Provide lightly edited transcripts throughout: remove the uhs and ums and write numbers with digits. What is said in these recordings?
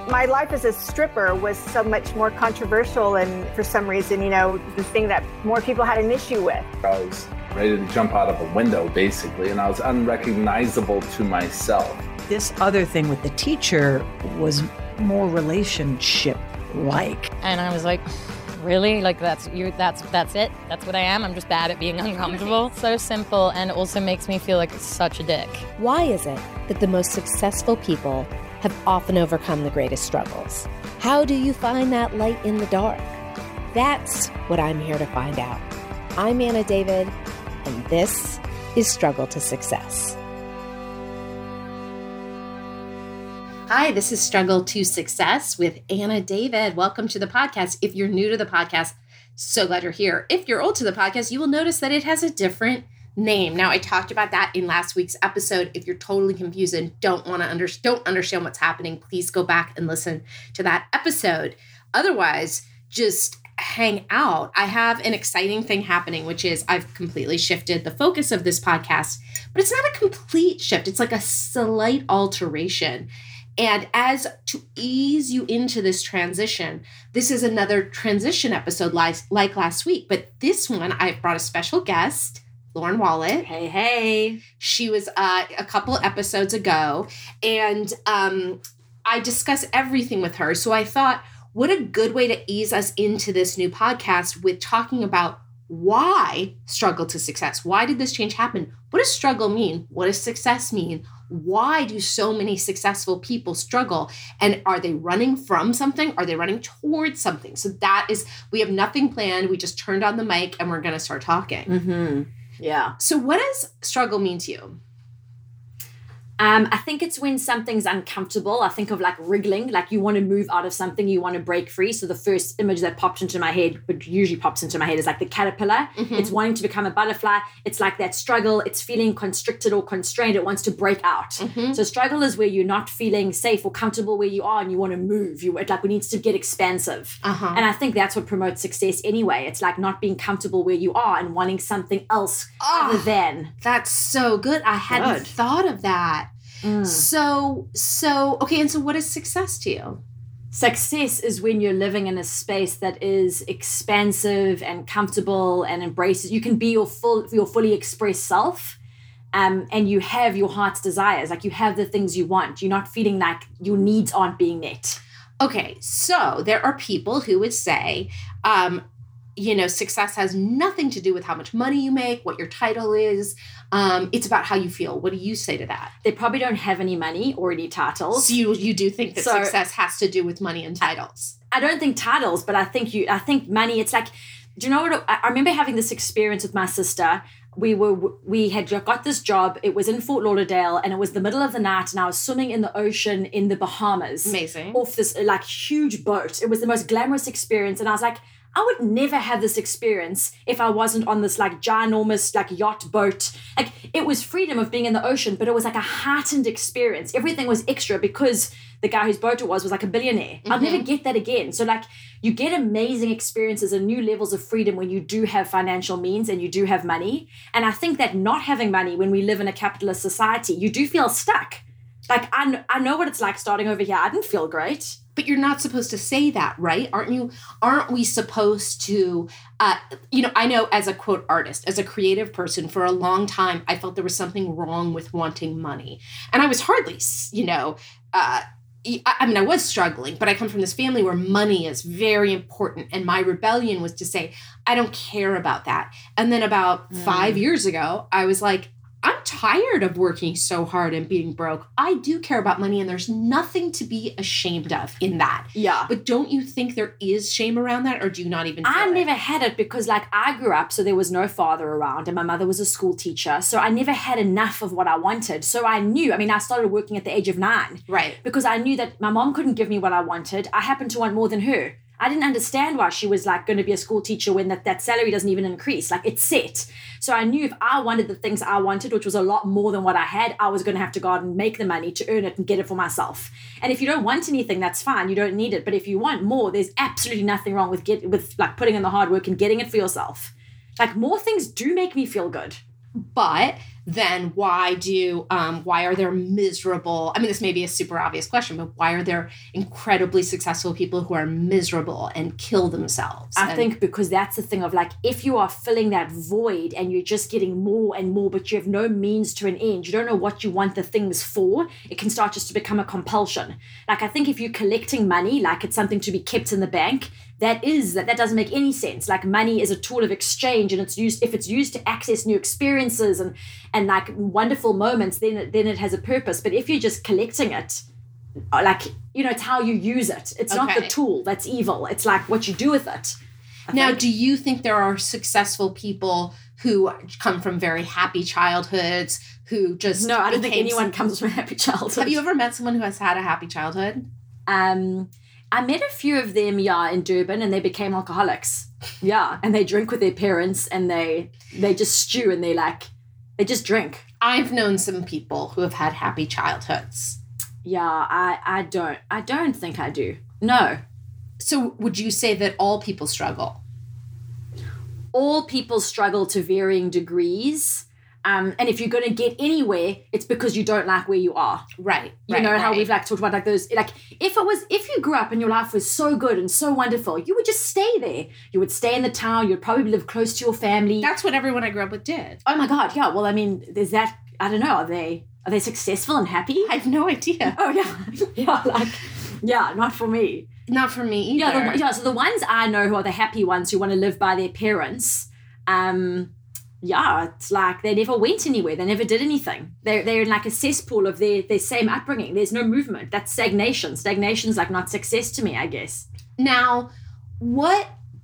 My life as a stripper was so much more controversial and for some reason, the thing that more people had an issue with. I was ready to jump out of a window, basically, and I was unrecognizable to myself. This other thing with the teacher was more relationship-like. And I was like, really? Like, that's it? That's what I am? I'm just bad at being uncomfortable? So simple, and it also makes me feel like such a dick. Why is it that the most successful people have often overcome the greatest struggles? How do you find that light in the dark? That's what I'm here to find out. I'm Anna David, and this is Struggle to Success. Hi, this is Struggle to Success with Anna David. Welcome to the podcast. If you're new to the podcast, so glad you're here. If you're old to the podcast, you will notice that it has a different name. Now, I talked about that in last week's episode. If you're totally confused and don't understand what's happening, please go back and listen to that episode. Otherwise, just hang out. I have an exciting thing happening, which is I've completely shifted the focus of this podcast, but it's not a complete shift. It's like a slight alteration. And as to ease you into this transition, this is another transition episode like last week. But this one, I've brought a special guest, Lauren Wallet. Hey. She was a couple episodes ago, and I discuss everything with her. So I thought, what a good way to ease us into this new podcast with talking about why struggle to success. Why did this change happen? What does struggle mean? What does success mean? Why do so many successful people struggle? And are they running from something? Are they running towards something? So we have nothing planned. We just turned on the mic and we're going to start talking. Mm-hmm. Yeah. So what does struggle mean to you? I think it's when something's uncomfortable. I think of like wriggling, like you want to move out of something, you want to break free. So the first image that popped into my head, but usually pops into my head, is like the caterpillar. Mm-hmm. It's wanting to become a butterfly. It's like that struggle. It's feeling constricted or constrained. It wants to break out. Mm-hmm. So struggle is where you're not feeling safe or comfortable where you are and you want to move. It needs to get expansive. Uh-huh. And I think that's what promotes success anyway. It's like not being comfortable where you are and wanting something else other than. That's so good. I hadn't thought of that. Mm. So, okay. And so what is success to you? Success is when you're living in a space that is expansive and comfortable and embraces. You can be your fully expressed self, and you have your heart's desires. Like you have the things you want. You're not feeling like your needs aren't being met. Okay. So there are people who would say, success has nothing to do with how much money you make, what your title is. It's about how you feel. What do you say to that? They probably don't have any money or any titles. So you do think that success has to do with money and titles? I don't think titles, but I think money. It's like, do you know what? I remember having this experience with my sister. We had got this job. It was in Fort Lauderdale, and it was the middle of the night, and I was swimming in the ocean in the Bahamas. Amazing. Off this like huge boat. It was the most glamorous experience, and I was like, I would never have this experience if I wasn't on this like ginormous like yacht boat. Like it was freedom of being in the ocean, but it was like a heightened experience. Everything was extra because the guy whose boat it was like a billionaire. Mm-hmm. I'll never get that again. So like you get amazing experiences and new levels of freedom when you do have financial means and you do have money. And I think that not having money when we live in a capitalist society, you do feel stuck. Like I know what it's like starting over here. I didn't feel great. But you're not supposed to say that, right? Aren't we supposed to, I know as a quote artist, as a creative person for a long time, I felt there was something wrong with wanting money. And I was hardly, I was struggling, but I come from this family where money is very important. And my rebellion was to say, I don't care about that. And then about 5 years ago, I was like, I'm tired of working so hard and being broke. I do care about money, and there's nothing to be ashamed of in that. Yeah. But don't you think there is shame around that, or do you not even feel I never had it because, like, I grew up, so there was no father around, and my mother was a school teacher, so I never had enough of what I wanted. So I knew, I started working at the age of 9. Right. Because I knew that my mom couldn't give me what I wanted. I happened to want more than her. I didn't understand why she was like going to be a school teacher when that salary doesn't even increase. Like it's set. So I knew if I wanted the things I wanted, which was a lot more than what I had, I was going to have to go out and make the money to earn it and get it for myself. And if you don't want anything, that's fine. You don't need it. But if you want more, there's absolutely nothing wrong with like putting in the hard work and getting it for yourself. Like more things do make me feel good. But then why are there miserable, I mean, this may be a super obvious question, but why are there incredibly successful people who are miserable and kill themselves? I think because that's the thing of like, if you are filling that void and you're just getting more and more, but you have no means to an end, you don't know what you want the things for, it can start just to become a compulsion. Like, I think if you're collecting money, like it's something to be kept in the bank, that doesn't make any sense. Like, money is a tool of exchange, and if it's used to access new experiences and like wonderful moments, then it has a purpose. But if you're just collecting it, like, it's how you use it. It's not the tool that's evil. It's like what you do with it. Now, do you think there are successful people who come from very happy childhoods who just... No, I don't think anyone comes from a happy childhood. Have you ever met someone who has had a happy childhood? I met a few of them, in Durban, and they became alcoholics. Yeah, and they drink with their parents, and they just stew, and they just drink. I've known some people who have had happy childhoods. Yeah, I don't think I do. No. So would you say that all people struggle? All people struggle to varying degrees. And if you're going to get anywhere, it's because you don't like where you are. Right. You know how we've talked about those, if you grew up and your life was so good and so wonderful, you would just stay there. You would stay in the town. You'd probably live close to your family. That's what everyone I grew up with did. Oh my God. Yeah. Well, I mean, there's that, I don't know. Are they successful and happy? I have no idea. Oh yeah. Yeah, not for me. Not for me either. So the ones I know who are the happy ones who want to live by their parents, it's like they never went anywhere. They never did anything. They're in like a cesspool of their same upbringing. There's no movement. That's stagnation. Stagnation's like not success to me, I guess. Now, what,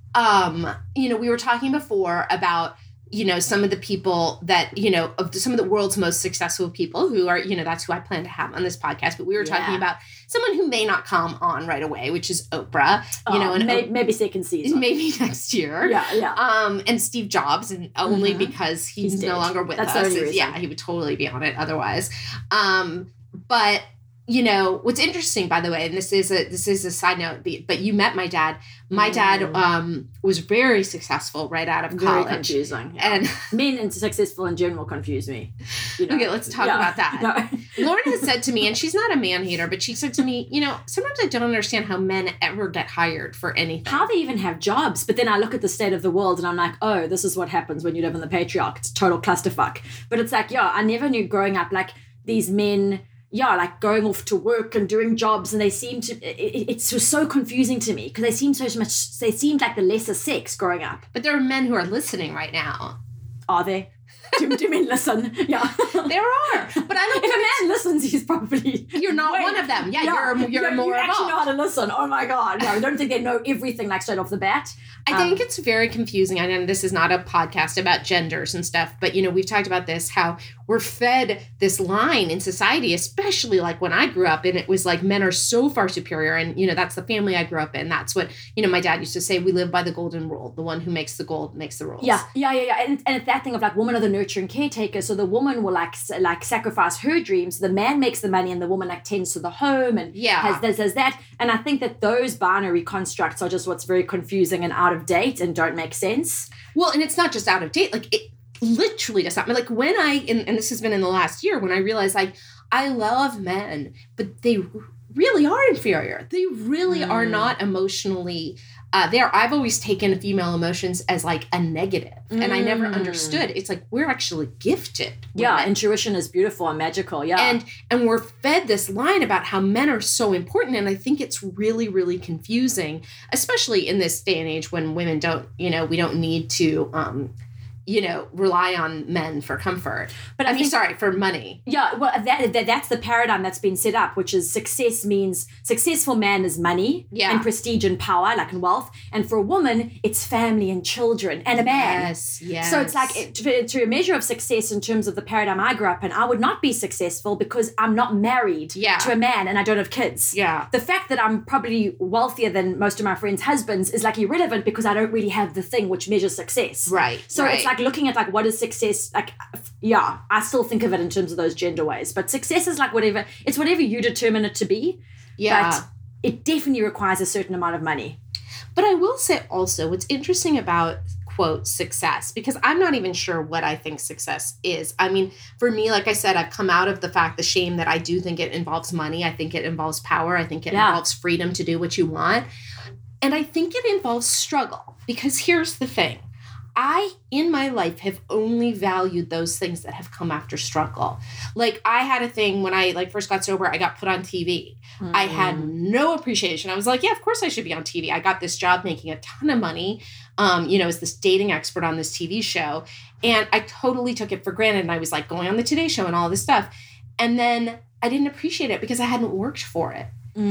we were talking before about, some of the people that, of some of the world's most successful people who are, that's who I plan to have on this podcast. But we were talking about someone who may not come on right away, which is Oprah, and maybe second season. Maybe next year. Yeah. And Steve Jobs, and only because he's no longer with us. That's the only reason. Yeah, he would totally be on it otherwise. But what's interesting, by the way, and this is a side note, but you met my dad. My dad was very successful right out of college. Very confusing. Yeah. And men and successful in general confuse me. Okay, let's talk about that. No. Lauren has said to me, and she's not a man hater, but she said to me, sometimes I don't understand how men ever get hired for anything. How they even have jobs. But then I look at the state of the world and I'm like, oh, this is what happens when you live in the patriarch. It's total clusterfuck. But it's like, I never knew growing up, like these men... going off to work and doing jobs, and they seem to, it was so confusing to me because they seemed like the lesser sex growing up. But there are men who are listening right now. Are they? Do men listen? Yeah. There are. But I don't if a man listens, he's probably... You're not one of them. Yeah, you're more you involved. You actually know how to listen. Oh my God. No, I don't think they know everything straight off the bat. I think it's very confusing. I know this is not a podcast about genders and stuff, but, we've talked about this, how we're fed this line in society, especially like when I grew up, and it was like men are so far superior. And, that's the family I grew up in. That's what, my dad used to say, we live by the golden rule. The one who makes the gold makes the rules. Yeah. And it's that thing of like women are the nurturing caretaker. So the woman will like sacrifice her dreams. The man makes the money and the woman tends to the home and does that. And I think that those binary constructs are just what's very confusing and out of date and don't make sense. Well, and it's not just out of date. Like it literally does not. Like when and this has been in the last year, when I realized like I love men, but they really are inferior. They really are not emotionally there. I've always taken female emotions as like a negative, and I never understood. It's like we're actually gifted. Yeah, intuition is beautiful and magical. Yeah, and we're fed this line about how men are so important, and I think it's really, really confusing, especially in this day and age when women don't, we don't need to. Rely on men for comfort. But for money. Yeah, well, that's the paradigm that's been set up, which is success means successful man is money and prestige and power, like in wealth. And for a woman, it's family and children and a man. Yes. So it's like to a measure of success in terms of the paradigm I grew up in, I would not be successful because I'm not married to a man and I don't have kids. Yeah. The fact that I'm probably wealthier than most of my friends' husbands is like irrelevant because I don't really have the thing which measures success. Right. So it's like looking at like what is success, like I still think of it in terms of those gender ways, but success is like whatever you determine it to be. But it definitely requires a certain amount of money. But I will say also what's interesting about quote success, because I'm not even sure what I think success is. I mean, for me, like I said, I've come out of the shame that I do think it involves money. I think it involves power. I think it involves freedom to do what you want. And I think it involves struggle, because here's the thing. I, in my life, have only valued those things that have come after struggle. Like, I had a thing when I first got sober, I got put on TV. I had no appreciation. I was like, yeah, of course I should be on TV. I got this job making a ton of money, as this dating expert on this TV show. And I totally took it for granted. And I was like going on the Today Show and all this stuff. And then I didn't appreciate it because I hadn't worked for it.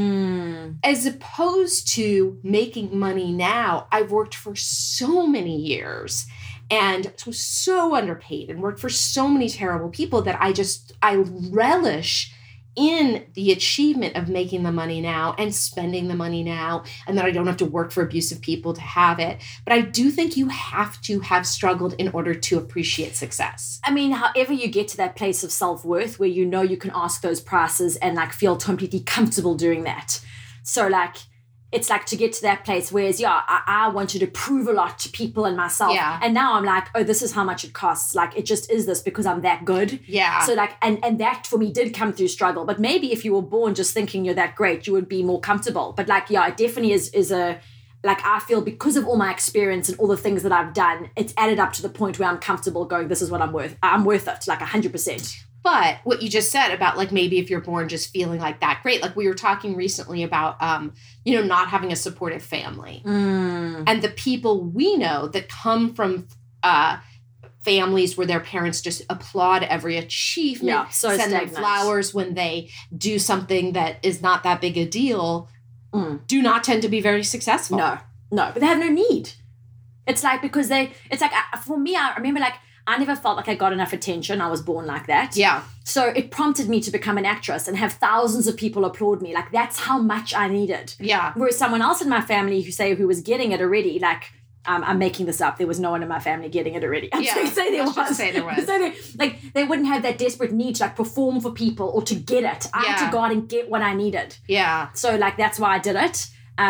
As opposed to making money now, I've worked for so many years and was so underpaid and worked for so many terrible people that I relish in the achievement of making the money now and spending the money now, and that I don't have to work for abusive people to have it. But I do think you have to have struggled in order to appreciate success. I mean, however you get to that place of self-worth where you know you can ask those prices and like feel completely comfortable doing that. So like, it's like to get to that place, whereas, I wanted to prove a lot to people and myself. Yeah. And now I'm like, oh, this is how much it costs. Like, it just is this because I'm that good. Yeah. So like, and that for me did come through struggle. But maybe if you were born just thinking you're that great, you would be more comfortable. But like, it definitely is a, like, I feel because of all my experience and all the things that I've done, it's added up to the point where I'm comfortable going, this is what I'm worth. I'm worth it, like 100%. But what you just said about like maybe if you're born just feeling like that great, like we were talking recently about, not having a supportive family and the people we know that come from families where their parents just applaud every achievement, send them flowers when they do something that is not that big a deal, do not tend to be very successful. No, but they have no need. It's like, because for me, I remember like, I never felt like I got enough attention. I was born like that. Yeah. So it prompted me to become an actress and have thousands of people applaud me. Like, that's how much I needed. Yeah. Whereas someone else in my family who was getting it already, like, I'm making this up. There was no one in my family getting it already. Say there was. So they wouldn't have that desperate need to like perform for people or to get it. I had to go out and get what I needed. Yeah. So like, that's why I did it.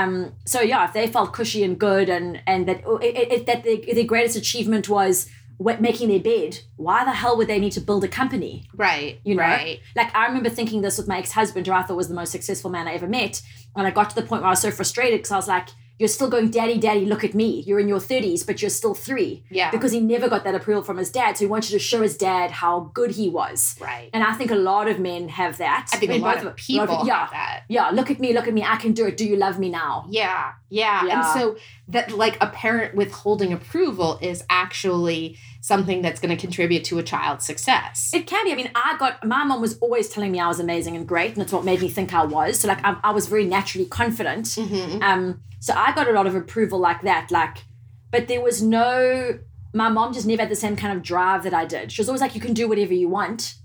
If they felt cushy and good and that their greatest achievement was making their bed, why the hell would they need to build a company? Right. Right. Like, I remember thinking this with my ex-husband, who I thought was the most successful man I ever met. And I got to the point where I was so frustrated because I was like, you're still going, daddy, look at me. You're in your 30s, but you're still 3. Yeah. Because he never got that approval from his dad. So he wanted to show his dad how good he was. Right. And I think a lot of men have that. I think a lot of people have that. Yeah. Look at me. I can do it. Do you love me now? Yeah. And so that, like, a parent withholding approval is actually something that's going to contribute to a child's success. It can be. I mean, my mom was always telling me I was amazing and great, and it's what made me think I was. So like, I was very naturally confident. Mm-hmm. So I got a lot of approval like that. Like, but there was my mom just never had the same kind of drive that I did. She was always like, you can do whatever you want.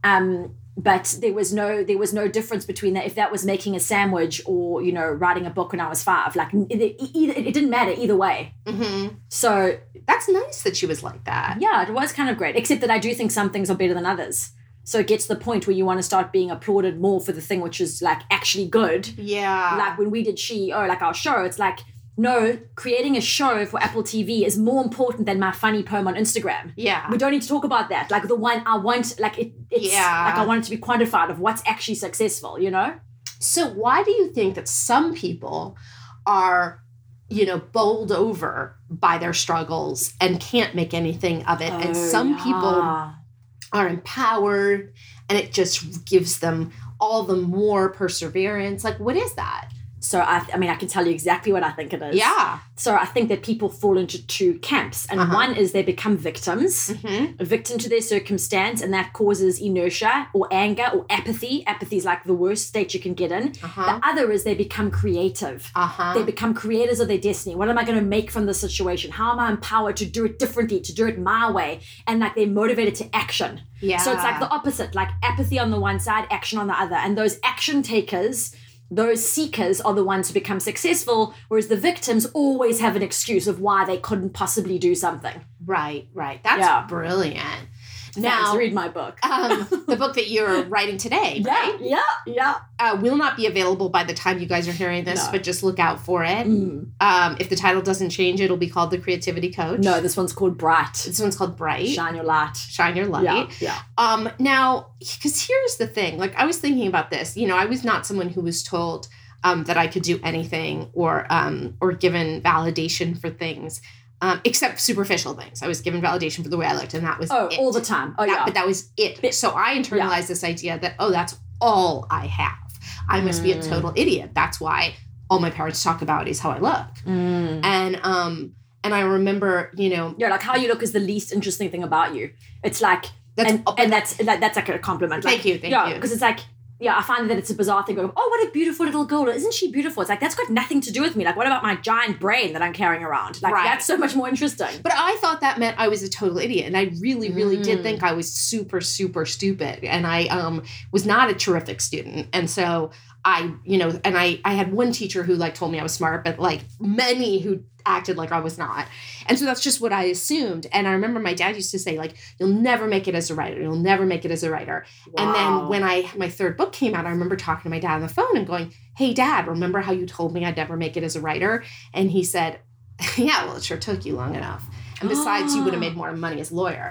But there was no difference between that. If that was making a sandwich or, writing a book when I was 5, like it didn't matter either way. Mm-hmm. So that's nice that she was like that. Yeah, it was kind of great. Except that I do think some things are better than others. So it gets to the point where you want to start being applauded more for the thing which is like actually good. Yeah. Like when we did like our show, it's like, no, creating a show for Apple TV is more important than my funny poem on Instagram. Yeah. We don't need to talk about that. Like the one I want, like it's like I want it to be quantified of what's actually successful, So why do you think that some people are, bowled over by their struggles and can't make anything of it? And some people are empowered and it just gives them all the more perseverance. Like, what is that? So, I can tell you exactly what I think it is. Yeah. So, I think that people fall into 2 camps. And one is they become victims, a victim to their circumstance, and that causes inertia or anger or apathy. Apathy is like the worst state you can get in. The other is they become creative. They become creators of their destiny. What am I going to make from this situation? How am I empowered to do it differently, to do it my way? And like they're motivated to action. Yeah. So, it's like the opposite, like apathy on the one side, action on the other. And those action takers, those seekers are the ones who become successful, whereas the victims always have an excuse of why they couldn't possibly do something. Right. That's brilliant. Now, read my book. The book that you're writing today, right? Yeah. Will not be available by the time you guys are hearing this, No. but just look out for it. If the title doesn't change, it'll be called The Creativity Coach. No, this one's called Bright. This one's called Bright. Shine Your Light. Shine Your Light. Yeah. Now, because here's the thing. Like, I was thinking about this. I was not someone who was told that I could do anything or given validation for things. Except superficial things. I was given validation for the way I looked, and that was it. All the time. But that was it. So I internalized this idea that, that's all I have. I must be a total idiot. That's why all my parents talk about is how I look. And I remember, like how you look is the least interesting thing about you. It's like, that's like a compliment. Thank you. Because it's like, I find that it's a bizarre thing going, oh, what a beautiful little girl. Isn't she beautiful? It's like, that's got nothing to do with me. Like, what about my giant brain that I'm carrying around? Like, that's so much more interesting. But I thought that meant I was a total idiot. And I really, really did think I was super, super stupid. And I was not a terrific student. And so I had one teacher who told me I was smart, but many who acted like I was not. And so that's just what I assumed. And I remember my dad used to say, you'll never make it as a writer. You'll never make it as a writer. Wow. And then when my third book came out, I remember talking to my dad on the phone and going, hey, Dad, remember how you told me I'd never make it as a writer? And he said, yeah, well, it sure took you long enough. And besides, you would have made more money as a lawyer.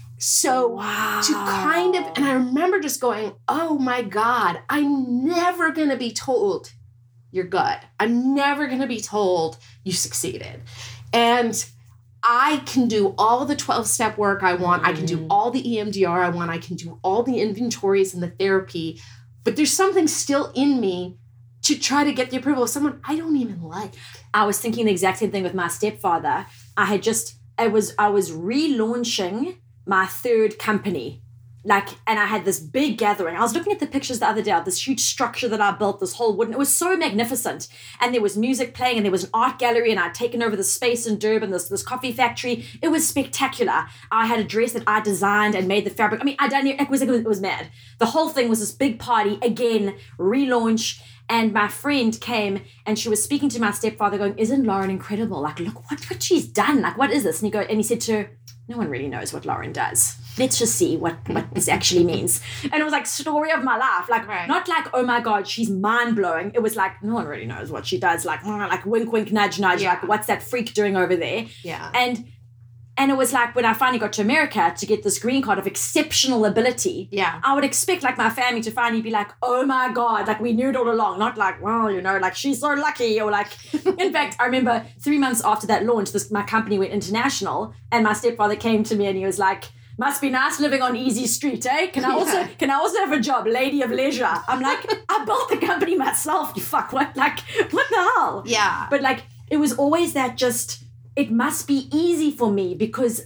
So to kind of, and I remember just going, oh my God, I'm never going to be told you're good. I'm never going to be told you succeeded. And I can do all the 12-step work I want. I can do all the EMDR I want. I can do all the inventories and the therapy. But there's something still in me to try to get the approval of someone I don't even like. I was thinking the exact same thing with my stepfather. I was relaunching my third company. And I had this big gathering. I was looking at the pictures the other day of this huge structure that I built, this whole wooden, it was so magnificent. And there was music playing and there was an art gallery and I'd taken over the space in Durban, this coffee factory. It was spectacular. I had a dress that I designed and made the fabric. I mean, it was mad. The whole thing was this big party, again, relaunch. And my friend came and she was speaking to my stepfather going, isn't Lauren incredible? Look what she's done. What is this? And he said to her, no one really knows what Lauren does. Let's just see what this actually means. And it was story of my life. Not oh my God, she's mind-blowing. It was no one really knows what she does. Wink, wink, nudge, nudge. Yeah. What's that freak doing over there? Yeah. And it was when I finally got to America to get this green card of exceptional ability. Yeah. I would expect my family to finally be oh my God, we knew it all along. Not well, she's so lucky. Or in fact, I remember 3 months after that launch, my company went international and my stepfather came to me and he was must be nice living on Easy Street, eh? Can I also have a job, lady of leisure? I'm I built the company myself, you fuck, what the hell? Yeah. But it was always that it must be easy for me because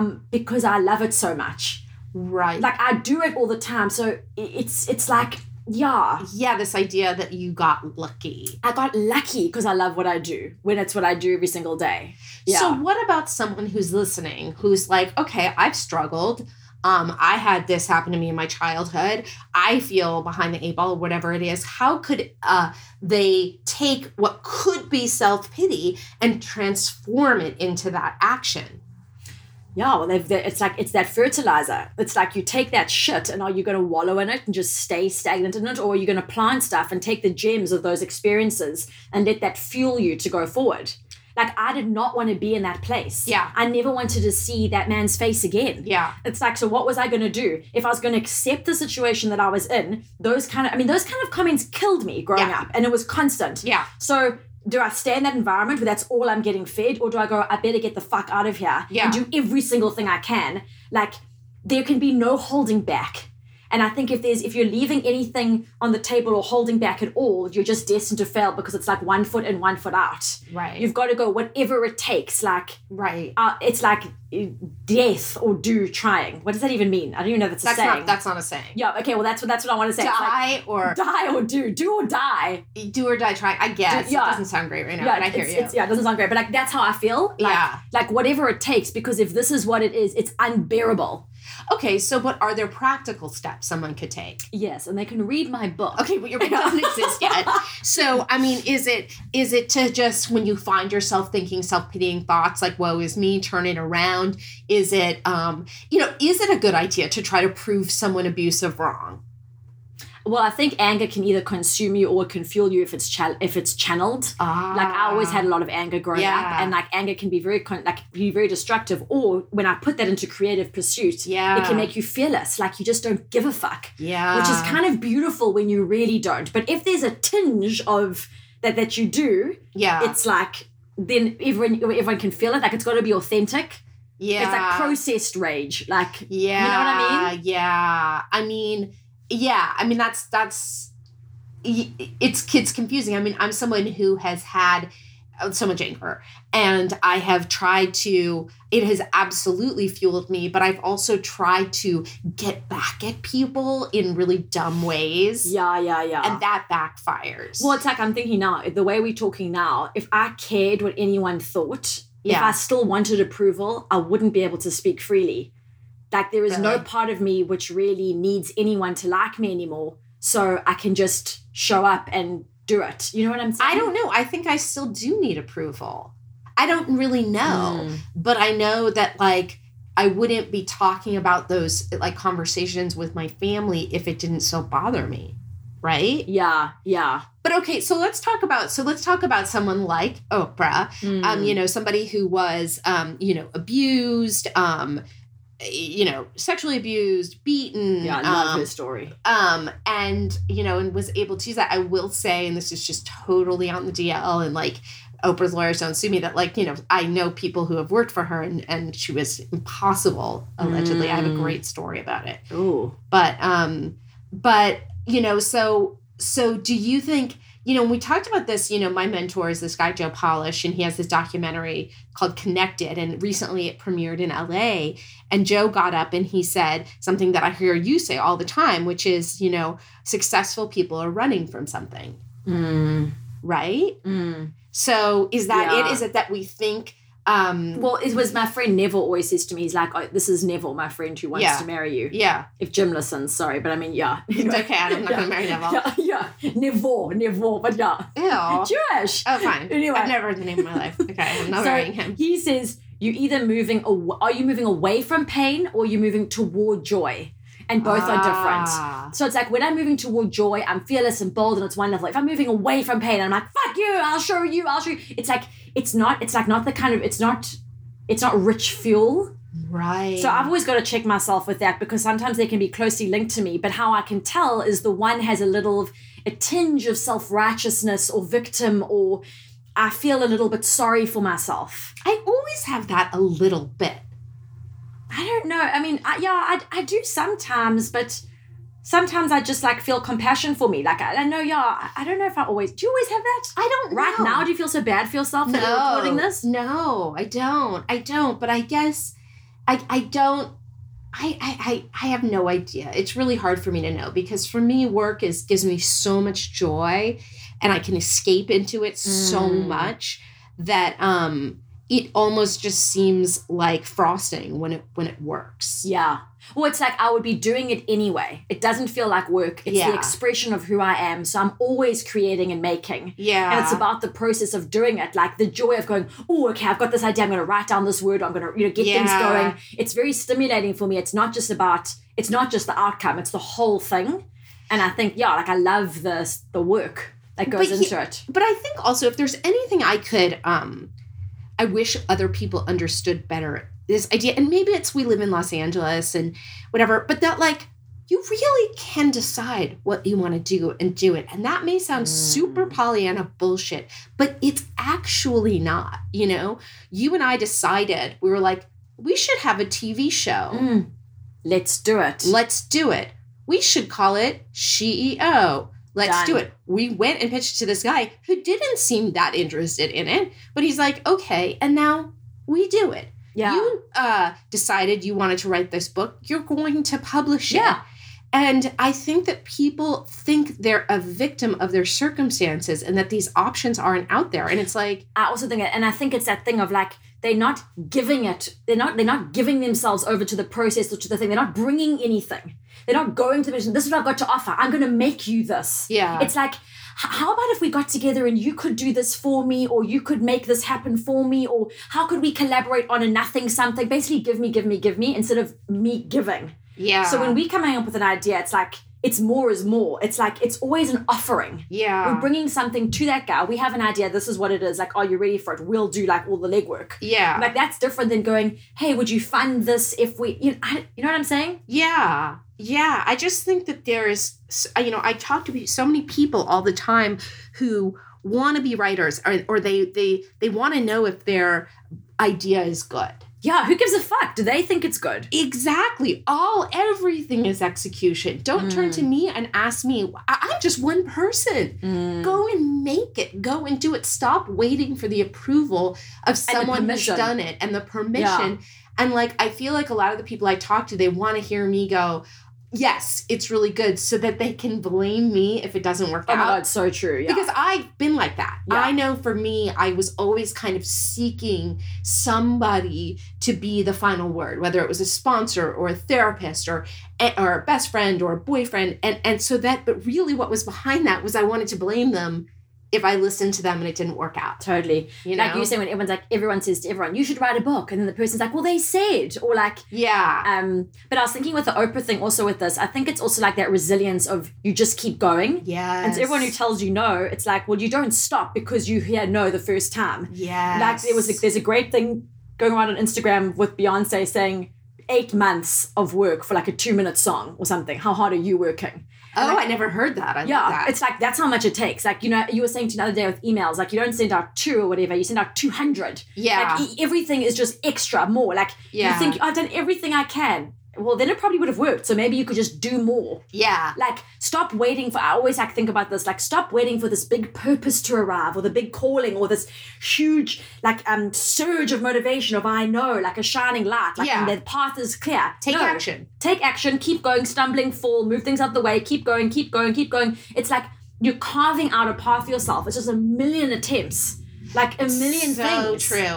I love it so much. Right. I do it all the time. So it's Yeah, this idea that you got lucky. I got lucky because I love what I do, when it's what I do every single day. Yeah. So what about someone who's listening, who's okay, I've struggled. I had this happen to me in my childhood. I feel behind the 8 ball or whatever it is. How could they take what could be self-pity and transform it into that action? Yeah, well, it's that fertilizer. It's you take that shit and are you going to wallow in it and just stay stagnant in it? Or are you going to plant stuff and take the gems of those experiences and let that fuel you to go forward? I did not want to be in that place. Yeah. I never wanted to see that man's face again. Yeah. It's so what was I going to do? If I was going to accept the situation that I was in, those kind of comments killed me growing up, and it was constant. Yeah. So do I stay in that environment where that's all I'm getting fed, or do I go, I better get the fuck out of here and do every single thing I can? There can be no holding back. And I think if you're leaving anything on the table or holding back at all, you're just destined to fail because it's 1 foot in, 1 foot out. Right. You've got to go whatever it takes. Right. It's death or do trying. What does that even mean? I don't even know if that's a saying. That's not a saying. Yeah. Okay. Well, that's what I want to say. Die or do or die. Do or die trying. I guess it doesn't sound great right now, but I hear you. It doesn't sound great, but that's how I feel. Whatever it takes, because if this is what it is, it's unbearable. Okay, so what are there practical steps someone could take? Yes, and they can read my book. Okay, but your book doesn't exist yet. So, I mean, is it to just when you find yourself thinking self-pitying thoughts like woe is me, turn it around? Is it is it a good idea to try to prove someone abusive wrong? Well, I think anger can either consume you or it can fuel you if it's channeled. Like I always had a lot of anger growing up, and like anger can be very destructive. Or when I put that into creative pursuit, it can make you fearless, like you just don't give a fuck. Yeah, which is kind of beautiful when you really don't. But if there's a tinge of that you do, it's like then everyone can feel it. Like it's got to be authentic. Yeah, it's like processed rage. Like you know what I mean? Yeah, I mean, that's it's confusing. I mean, I'm someone who has had so much anger, and I have tried to, it has absolutely fueled me, but I've also tried to get back at people in really dumb ways. Yeah. And that backfires. Well, it's like, I'm thinking now, the way we're talking now, if I cared what anyone thought, if I still wanted approval, I wouldn't be able to speak freely. Like there is no part of me which really needs anyone to like me anymore. So I can just show up and do it. You know what I'm saying? I don't know. I think I still do need approval. I don't really know. But I know that like I wouldn't be talking about those like conversations with my family if it didn't so bother me. Right? Yeah. But okay, so let's talk about someone like Oprah. Somebody who was abused, sexually abused, beaten. Yeah, I love her story. And was able to use that. I will say, and this is just totally on the DL, and like Oprah's lawyers don't sue me, that like, I know people who have worked for her and she was impossible, allegedly. I have a great story about it. Ooh. But so do you think, when we talked about this, my mentor is this guy, Joe Polish, and he has this documentary called Connected. And recently it premiered in LA. And Joe got up and he said something that I hear you say all the time, which is, successful people are running from something. Right? So is that it? Is it that we think... well, it was my friend Neville always says to me, he's like, oh, this is Neville, my friend who wants to marry you. Yeah. If Jim listens, sorry, but I mean, It's okay, I'm not going to marry Neville. Yeah. Neville, but Ew. Jewish. Oh, fine. Anyway. I've never heard the name in my life. Okay, I'm not marrying him. He says, are you moving away from pain or are you moving toward joy? And both are different. So it's like when I'm moving toward joy, I'm fearless and bold and it's wonderful. If I'm moving away from pain, I'm like, fuck you, I'll show you. It's like, it's not the kind of, it's not rich fuel. Right. So I've always got to check myself with that because sometimes they can be closely linked to me. But how I can tell is the one has a tinge of self-righteousness or victim, or I feel a little bit sorry for myself. I always have that a little bit. I don't know. I mean, I do sometimes, but sometimes I just like feel compassion for me. Like I know, I don't know if I always. Do you always have that? I don't know. Right now, do you feel so bad for yourself that you're recording this? No, I don't. But I guess I don't. I have no idea. It's really hard for me to know because for me, work gives me so much joy, and I can escape into it so much that it almost just seems like frosting when it works. Yeah. Well, it's like I would be doing it anyway. It doesn't feel like work. It's the expression of who I am. So I'm always creating and making. Yeah. And it's about the process of doing it. Like the joy of going, oh, okay, I've got this idea. I'm going to write down this word. I'm going to get things going. It's very stimulating for me. It's not just the outcome. It's the whole thing. And I think, I love the work that goes into it. But I think also if there's anything I could... I wish other people understood better this idea. And maybe it's we live in Los Angeles and whatever, but that like you really can decide what you want to do and do it. And that may sound super Pollyanna bullshit, but it's actually not, You and I decided, we were like, we should have a TV show. Let's do it. We should call it SheEO. Let's do it. We went and pitched to this guy who didn't seem that interested in it, but he's like, okay, and now we do it. Yeah. You decided you wanted to write this book. You're going to publish it. And I think that people think they're a victim of their circumstances and that these options aren't out there. And it's like, I also think, and I think it's that thing of like, they're not giving it, they're not giving themselves over to the process or to the thing. They're not bringing anything. They're not going to the mission. This is what I've got to offer. I'm going to make you this. Yeah. It's like, how about if we got together and you could do this for me, or you could make this happen for me, or how could we collaborate on a nothing something? Basically, give me instead of me giving. Yeah. So when we come up with an idea, it's like, it's more is more. It's like, it's always an offering. Yeah. We're bringing something to that guy. We have an idea. This is what it is. Like, are you ready for it? We'll do like all the legwork. Yeah. Like that's different than going, hey, would you fund this if we, you know what I'm saying? Yeah. Yeah. I just think that there is, I talk to so many people all the time who want to be writers or they want to know if their idea is good. Yeah, who gives a fuck? Do they think it's good? Exactly. Everything is execution. Don't turn to me and ask me. I'm just one person. Go and make it. Go and do it. Stop waiting for the approval of someone who's done it and the permission. Yeah. And like, I feel like a lot of the people I talk to, they want to hear me go, yes, it's really good, so that they can blame me if it doesn't work out. Oh my God, so true. Yeah. Because I've been like that. Yeah. I know for me, I was always kind of seeking somebody to be the final word, whether it was a sponsor or a therapist or a best friend or a boyfriend. And so that, but really what was behind that was I wanted to blame them if I listened to them and it didn't work out. Totally. You know? Like you say, when everyone says to everyone, you should write a book. And then the person's like, well, they said, or like, yeah. But I was thinking with the Oprah thing also with this, I think it's also like that resilience of you just keep going. Yes. And so everyone who tells you no, it's like, well, you don't stop because you hear no the first time. Yes. Like there's a great thing going around on Instagram with Beyonce saying 8 months of work for like a 2-minute song or something. How hard are you working? Oh, I never heard that. I love that. It's like, that's how much it takes. Like, you were saying to another day with emails, like you don't send out 2 or whatever, you send out 200. Yeah. Like everything is just extra more. Like you think, I've done everything I can. Well, then it probably would have worked. So maybe you could just do more. Yeah. Like stop waiting for, I always like think about this, like stop waiting for this big purpose to arrive or the big calling or this huge like surge of motivation of I know, like a shining light, like and the path is clear. Take action. Take action, keep going, stumbling, fall, move things out of the way, keep going, keep going, keep going. It's like you're carving out a path for yourself. It's just a million attempts, like a million things. So true.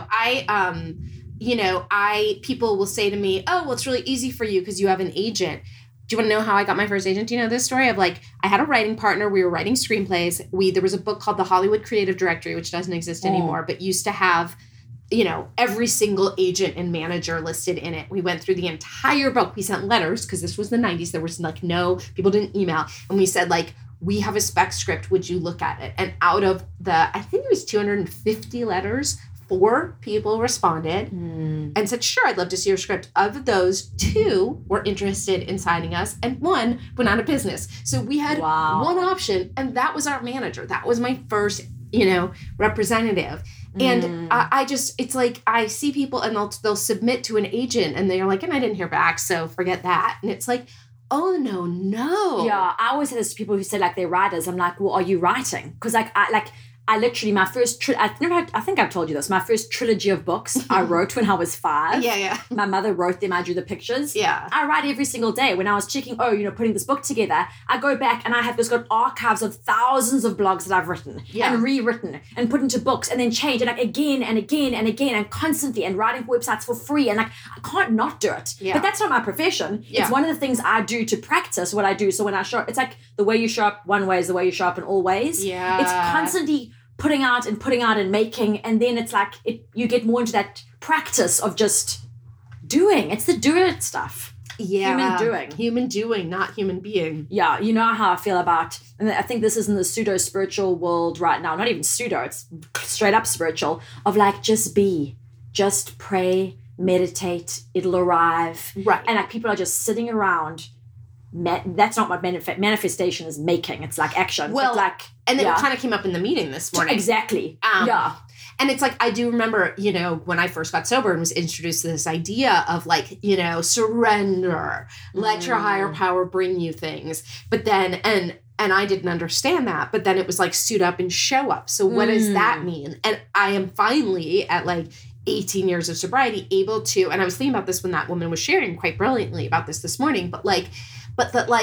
People will say to me, oh, well, it's really easy for you because you have an agent. Do you want to know how I got my first agent? Do you know this story of like, I had a writing partner. We were writing screenplays. There was a book called The Hollywood Creative Directory, which doesn't exist anymore, but used to have, every single agent and manager listed in it. We went through the entire book. We sent letters because this was the 90s. There was people didn't email. And we said like, we have a spec script. Would you look at it? And out of I think it was 250 letters, 4 people responded and said, sure, I'd love to see your script. Of those, 2 were interested in signing us and 1 went out of business. So we had one option and that was our manager. That was my first, representative. And it's like, I see people and they'll submit to an agent and they're like, and I didn't hear back, so forget that. And it's like, oh, no. Yeah, I always say this to people who say like they're writers. I'm like, well, are you writing? Because I literally, my first, I think I've told you this, my first trilogy of books I wrote when I was 5. Yeah. My mother wrote them, I drew the pictures. Yeah. I write every single day. When I was checking, putting this book together, I go back and I have just got archives of thousands of blogs that I've written and rewritten and put into books and then change and like again and again and again and constantly and writing for websites for free and like, I can't not do it. Yeah. But that's not my profession. Yeah. It's one of the things I do to practice what I do. So when I show up, it's like the way you show up one way is the way you show up in all ways. Yeah. It's constantly putting out and making, and then it's like you get more into that practice of just doing. It's the do it stuff. Yeah. Human doing, not human being. Yeah, you know how I feel about, and I think this is in the pseudo spiritual world right now, not even pseudo, it's straight up spiritual, of like just be, just pray, meditate, it'll arrive. Right. And like people are just sitting around. That's not what manifestation is making. It's like action. Well, and then it kind of came up in the meeting this morning. Exactly. And it's like, I do remember, when I first got sober and was introduced to this idea of like, surrender, let your higher power bring you things. But then, and I didn't understand that, but then it was like suit up and show up. So what does that mean? And I am finally at like 18 years of sobriety able to, and I was thinking about this when that woman was sharing quite brilliantly about this morning, but that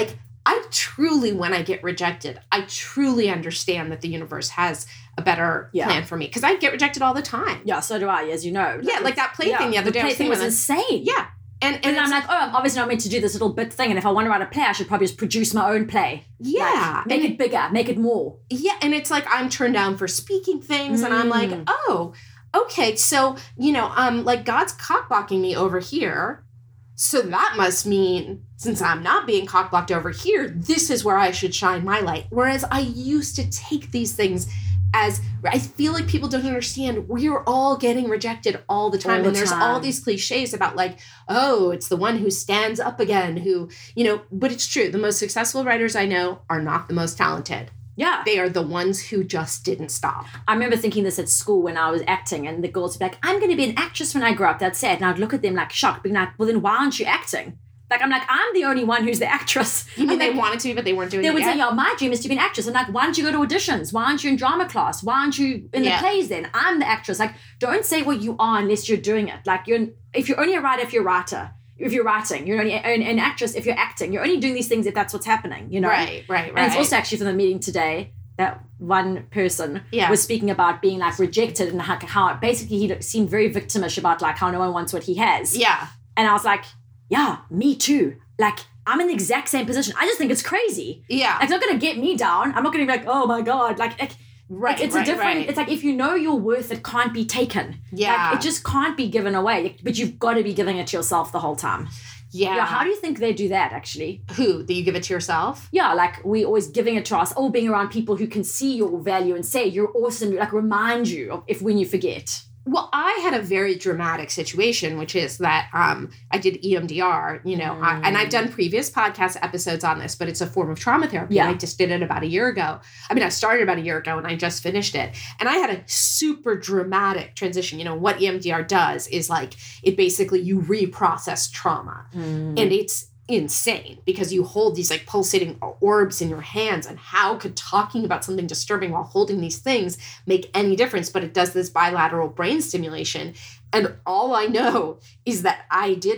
I truly, when I get rejected, I truly understand that the universe has a better plan for me. Because I get rejected all the time. Yeah, so do I, as you know. Yeah, like that play thing the other day. The play thing was insane. Yeah. And I'm like, I'm obviously not meant to do this little bit thing. And if I want to write a play, I should probably just produce my own play. Yeah. Like, make it bigger, make it more. Yeah. And it's like, I'm turned down for speaking things. And I'm like, oh, okay. So, like God's cockblocking me over here. So that must mean, since I'm not being cockblocked over here, this is where I should shine my light. Whereas I used to take these things as, I feel like people don't understand, we're all getting rejected all the time. And there's all these cliches about like, oh, it's the one who stands up again, who, but it's true. The most successful writers I know are not the most talented. Yeah. They are the ones who just didn't stop. I remember thinking this at school when I was acting, and the girls would be like, I'm going to be an actress when I grow up. That's it. And I'd look at them like shocked, being like, well, then why aren't you acting? Like, I'm the only one who's the actress. You mean they wanted to be, but they weren't doing it yet? They would say, my dream is to be an actress. I'm like, why don't you go to auditions? Why aren't you in drama class? Why aren't you in the plays then? I'm the actress. Like, don't say what you are unless you're doing it. Like, if you're only a writer, if you're a writer. If you're writing, you're only an actress. If you're acting, you're only doing these things if that's what's happening, Right. And it's also actually from the meeting today, that one person was speaking about being like rejected and how basically he seemed very victimish about like how no one wants what he has. Yeah. And I was like, yeah, me too. Like, I'm in the exact same position. I just think it's crazy. Yeah. Like, it's not going to get me down. I'm not going to be like, oh my God. Right. It's a different, it's like if you know your worth, it can't be taken. Yeah. Like, it just can't be given away. But you've got to be giving it to yourself the whole time. Yeah. How do you think they do that, actually? Who? Do you give it to yourself? Yeah, like we always giving it to us, all being around people who can see your value and say you're awesome, like remind you of when you forget. Well, I had a very dramatic situation, which is that I did EMDR, and I've done previous podcast episodes on this, but it's a form of trauma therapy. Yeah. And I just did it about a year ago. I mean, I started about a year ago and I just finished it. And I had a super dramatic transition. What EMDR does is like, it basically, you reprocess trauma. And it's insane because you hold these like pulsating orbs in your hands, and how could talking about something disturbing while holding these things make any difference? But it does this bilateral brain stimulation. And all I know is that I did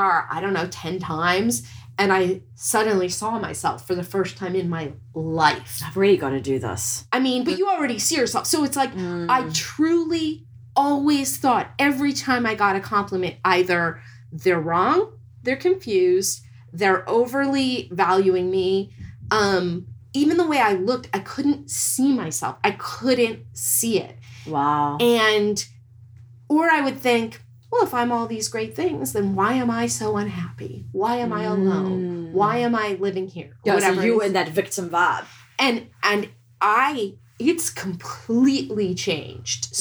EMDR, 10 times. And I suddenly saw myself for the first time in my life. I've really got to do this. I mean, but you already see yourself. So it's like, I truly always thought every time I got a compliment, either they're wrong, they're confused, they're overly valuing me. Even the way I looked, I couldn't see myself. I couldn't see it. Wow. Or I would think, well, if I'm all these great things, then why am I so unhappy? Why am I alone? Why am I living here? Yeah, so you were in that victim vibe. And it's completely changed.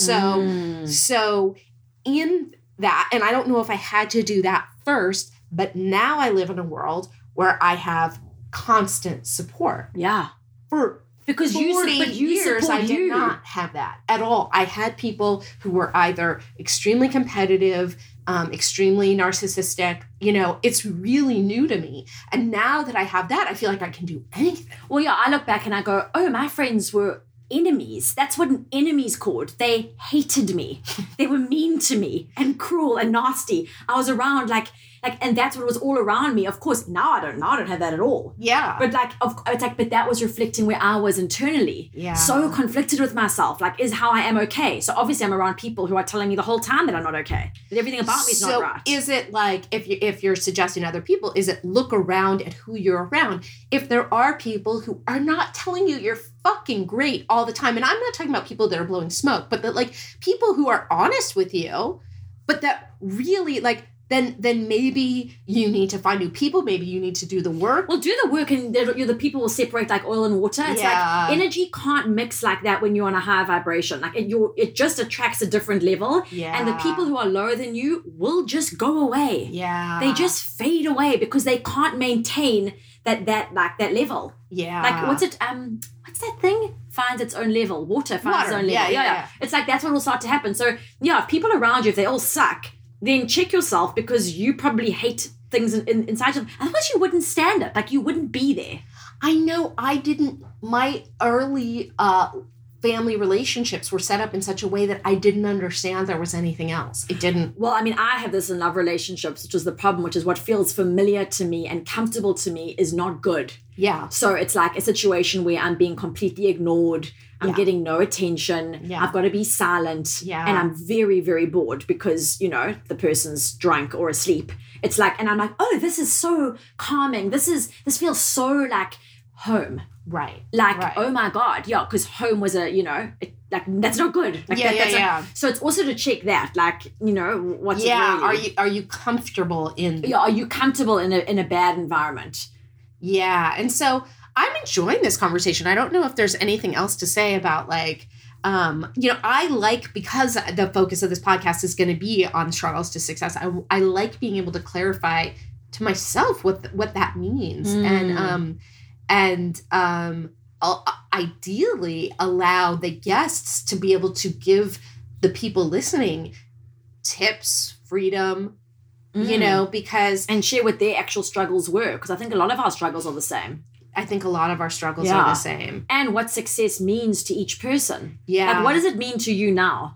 So in that, and I don't know if I had to do that first, but now I live in a world where I have constant support. Yeah. Because 40 years, I did not have that at all. I had people who were either extremely competitive, extremely narcissistic. It's really new to me. And now that I have that, I feel like I can do anything. Well, yeah, I look back and I go, oh, my friends were enemies. That's what an enemy's called. They hated me. They were mean to me and cruel and nasty. I was around and that's what was all around me. Of course, now I don't have that at all. Yeah. But but that was reflecting where I was internally. Yeah. So conflicted with myself. Is how I am okay? So obviously I'm around people who are telling me the whole time that I'm not okay. That everything about me is not right. So is it like, if you're suggesting other people, is it look around at who you're around? If there are people who are not telling you you're fucking great all the time, and I'm not talking about people that are blowing smoke, but that people who are honest with you, but that really then maybe you need to find new people. Maybe you need to do the work. Well, do the work, and the people will separate like oil and water. It's like energy can't mix like that when you're on a high vibration. It just attracts a different level. Yeah. And the people who are lower than you will just go away. Yeah. They just fade away because they can't maintain that level. Yeah. What's that thing? Finds its own level. Water finds its own level. Yeah. It's like that's what will start to happen. So yeah, if people around you, if they all suck, then check yourself, because you probably hate things inside of them. Otherwise you wouldn't stand it. You wouldn't be there. I know I didn't. My early family relationships were set up in such a way that I didn't understand there was anything else. It didn't. Well, I mean, I have this in love relationships, which is the problem, which is what feels familiar to me and comfortable to me is not good. Yeah. So it's like a situation where I'm being completely ignored. I'm getting no attention. Yeah. I've got to be silent. Yeah. And I'm very, very bored because, you know, the person's drunk or asleep. It's like, and I'm like, oh, this is so calming. This feels so like home. Right. Like, right. oh my God. Yeah. Because home was like, that's not good. Like, Yeah. So it's also to check that, like, you know, what's it really? Are you comfortable in? Yeah. Are you comfortable in a bad environment? Yeah. And so I'm enjoying this conversation. I don't know if there's anything else to say about like, I like, because the focus of this podcast is going to be on struggles to success. I like being able to clarify to myself what that means, and I'll ideally allow the guests to be able to give the people listening tips, freedom, because and share what their actual struggles were, because I think a lot of our struggles are the same. I think a lot of our struggles are the same. And what success means to each person. Yeah. Like, what does it mean to you now?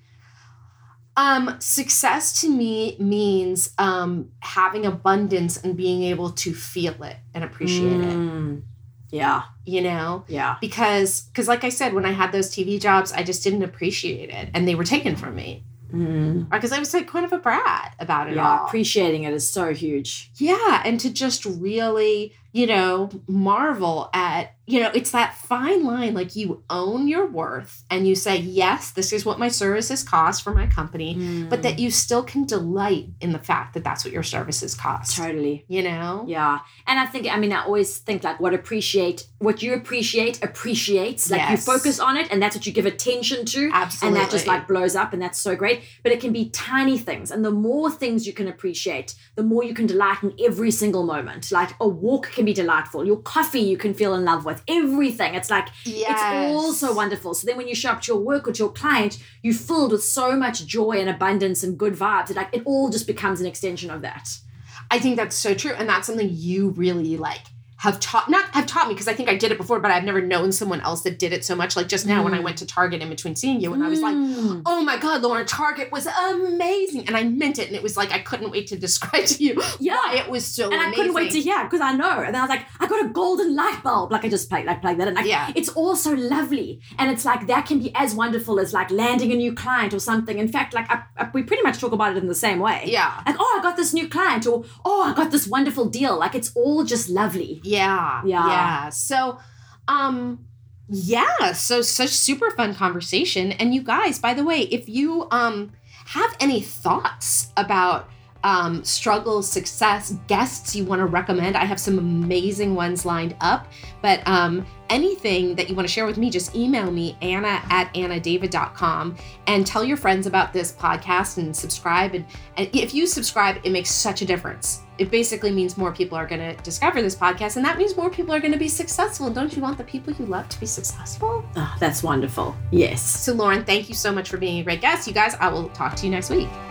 Success to me means having abundance and being able to feel it and appreciate it. Yeah. You know? Yeah. Because like I said, when I had those TV jobs, I just didn't appreciate it, and they were taken from me. Because I was like kind of a brat about it all. Appreciating it is so huge. Yeah, and to just really, marvel at, it's that fine line, like you own your worth and you say, yes, this is what my services cost for my company, but that you still can delight in the fact that that's what your services cost. Totally. Yeah. And I always think like what you appreciate appreciates. Like you focus on it and that's what you give attention to. Absolutely. And that just like blows up, and that's so great. But it can be tiny things. And the more things you can appreciate, the more you can delight in every single moment. Like a walk can be delightful. Your coffee you can feel in love with. Everything. It's like, it's all so wonderful. So then when you show up to your work or to your client, you're filled with so much joy and abundance and good vibes. It all just becomes an extension of that. I think that's so true. And that's something you really have taught me, because I think I did it before, but I've never known someone else that did it so much. Like just now when I went to Target in between seeing you, and I was like, oh my God, Lauren, Target was amazing. And I meant it. And it was like, I couldn't wait to describe to you why it was so amazing. And I couldn't wait to hear, because I know. And then I was like, I got a golden light bulb. Like I just played that. And it's all so lovely. And it's like, that can be as wonderful as like landing a new client or something. In fact, like we pretty much talk about it in the same way. Yeah. Like, oh, I got this new client, or, oh, I got this wonderful deal. Like it's all just lovely. Yeah. So, so such super fun conversation. And you guys, by the way, if you have any thoughts about struggles, success, guests you want to recommend, I have some amazing ones lined up. But anything that you want to share with me, just email me, anna@annadavid.com, and tell your friends about this podcast and subscribe. And if you subscribe, it makes such a difference. It basically means more people are going to discover this podcast, and that means more people are going to be successful. And don't you want the people you love to be successful? Oh, that's wonderful. Yes. So Lauren, thank you so much for being a great guest. You guys, I will talk to you next week.